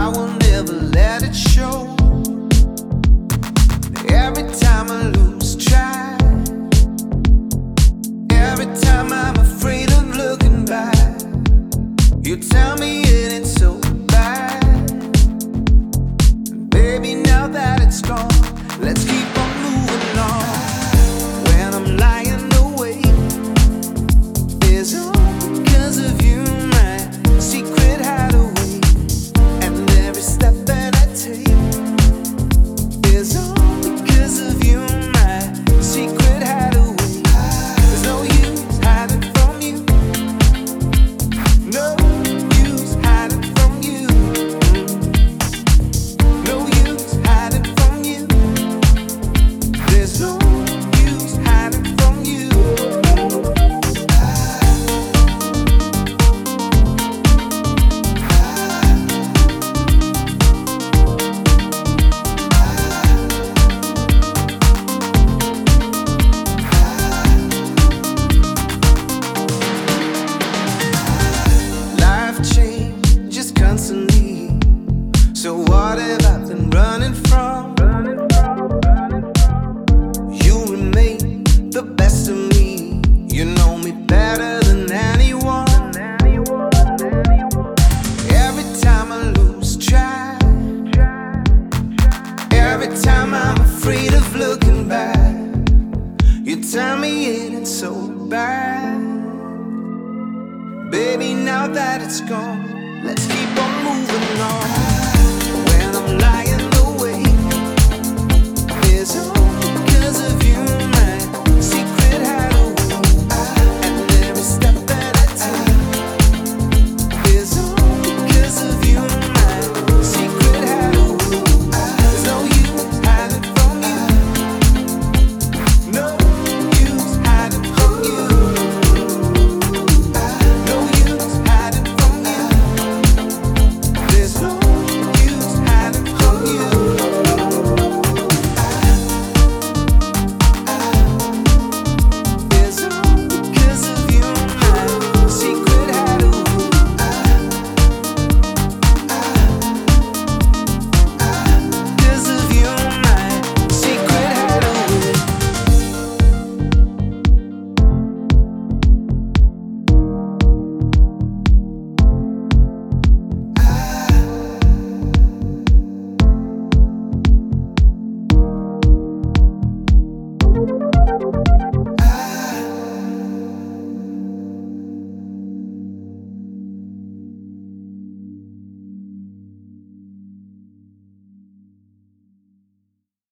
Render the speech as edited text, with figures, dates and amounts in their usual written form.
will never let it show. Every time I lose track, every time I'm afraid of looking back, you tell me it ain't so bad. Baby, now that it's gone, let's keep on moving on. When I'm lying awake, it's all because of you, my secret hideaway. And every step that I take is all because of you, my secret hideaway. There's no use hiding from you, no use hiding from you, no use hiding from you. There's no use hiding from you. Life changes constantly. So what have I been running from? You remain the best of me. You know me better than anyone. Every time I lose track, every time I'm afraid of looking back, you tell me it ain't so bad. Baby, now that it's gone, let's keep